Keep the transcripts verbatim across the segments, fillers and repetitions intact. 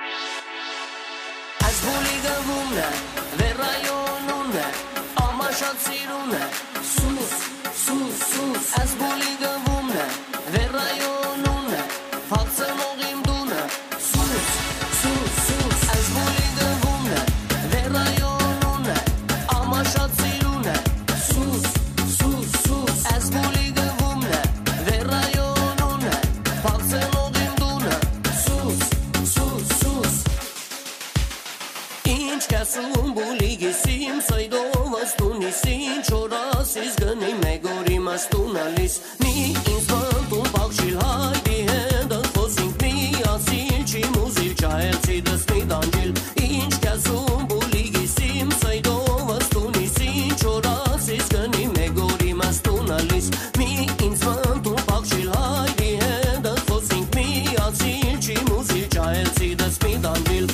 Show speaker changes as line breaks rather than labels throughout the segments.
Այս բոլի գվում է, վերայոնում է, ամաշատ սիրուն է, սուս, սուս, սուս, այս բոլի գվում է, վերայոնում է, փակցնող իմ դունը, սուս, սուս, սուս, այս բոլի գվում է, վերայոնում է, ամաշատ սիրուն է, սուս, սուս, սուս, այս բոլի գվում է, վերայոնում է, փակցնող իմ դունը, սուս, սուս, սուս Ինչ կասում բուլիգիսիմ սայդով աստունիսին չորասիս գնի մեգորի մաստունալիս մի ինձ բանտում պաղշիլ հայդի հետը խոսինք մի ասիլ չի մուզիլ չայեցի դսմի դանջիլ Ինչ կասում բուլիգիսիմ սայդով աստունիսին չորասիս գնի մեգորի մաստունալիս մի ինձ բանտում պաղշիլ հայդի հետը խոսինք մի ասիլ չի մուզիլ չայեցի դսմի դանջիլ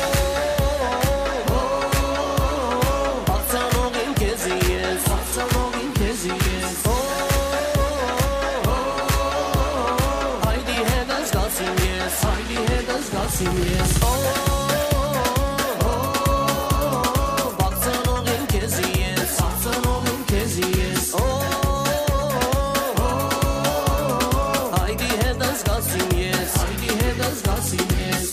Yes. Oh, oh, oh, 박선홍인 캐지yes, 박선홍인 캐지yes. Oh, oh, oh, Heidi had us gossip yes, Heidi had us gossip yes.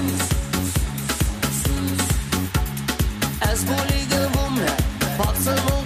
As bully the woman,